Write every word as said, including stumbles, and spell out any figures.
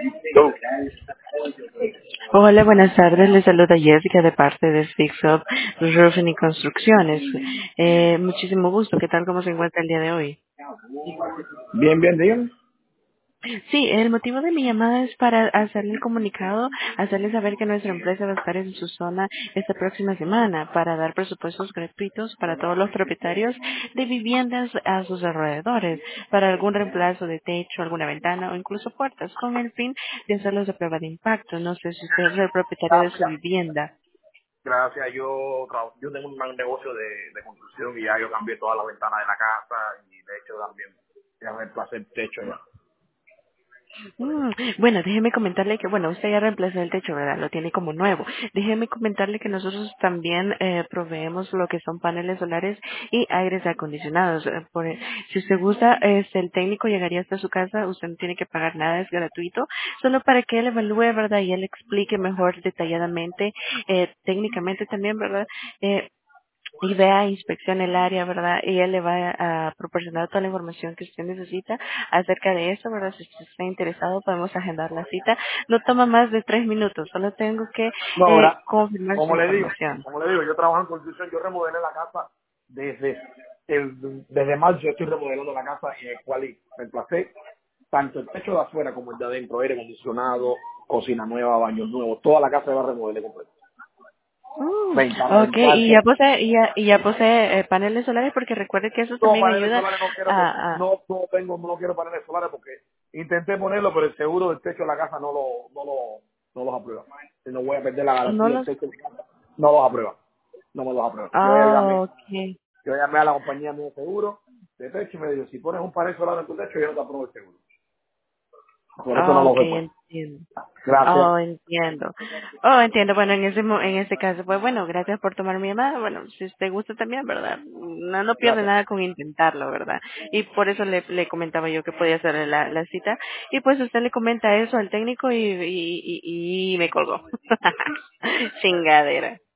No, Hola, buenas tardes. Les saluda Jessica de parte de Fix Up Roofing y Construcciones. Eh, muchísimo gusto. ¿Qué tal? ¿Cómo se encuentra el día de hoy? bien, bien, dígame. Sí, el motivo de mi llamada es para hacerle el comunicado, hacerle saber que nuestra empresa va a estar en su zona esta próxima semana para dar presupuestos gratuitos para todos los propietarios de viviendas a sus alrededores, para algún reemplazo de techo, alguna ventana o incluso puertas, con el fin de hacerlos de prueba de impacto. No sé si usted es el propietario de su Gracias. vivienda. Gracias, yo, tra- yo tengo un gran negocio de, de construcción y ya yo cambié todas las ventanas de la casa y de hecho también ya reemplacé el techo ya. Mm, bueno, déjeme comentarle que, bueno, usted ya reemplazó el techo, ¿verdad? Lo tiene como nuevo. Déjeme comentarle que nosotros también eh, proveemos lo que son paneles solares y aires acondicionados. Eh, Por, si usted gusta, este, el técnico llegaría hasta su casa, usted no tiene que pagar nada, es gratuito, solo para que él evalúe, ¿verdad? Y él explique mejor detalladamente, eh, técnicamente también, ¿verdad? Eh, y vea, inspeccione el área, ¿verdad? Y él le va a proporcionar toda la información que usted necesita acerca de eso, ¿verdad? Si usted está interesado, podemos agendar la cita. No toma más de tres minutos, solo tengo que No, eh, ahora, confirmar su como le digo, información. como le digo, yo trabajo en construcción, yo remodelé la casa desde el, desde marzo, yo estoy remodelando la casa y en el cual reemplacé tanto el techo de afuera como el de adentro, aire acondicionado, cocina nueva, baños nuevos, toda la casa va a remodelar completa. Mm, Ventana de ok, y ya empaque. posee, y ya, y ya posee eh, paneles solares porque recuerde que eso No, también paneles ayuda solares no quiero, por- a, a no, no tengo, no quiero paneles solares porque intenté ponerlo, pero el seguro del techo de la casa no lo, no lo, no los aprueba. Si no voy a perder la no garantía del los, techo de mi casa, no los aprueba. No me los aprueba. Yo ya llamé, ah, ok. yo llamé a la compañía mía de seguro de techo y me dijo, si pones un panel solar en tu techo, yo no te apruebo el seguro. Por eso no Ah, los ok, he puesto. entiendo. Gracias. Oh, entiendo. Oh, entiendo. Bueno, en ese mo- en ese caso, pues bueno, gracias por tomar mi llamada. Bueno, si usted gusta también, ¿verdad? No, no pierde Gracias. nada con intentarlo, ¿verdad? Y por eso le, le comentaba yo que podía hacer la, la cita. Y pues usted le comenta eso al técnico y, y, y, y me colgó. Chingadera.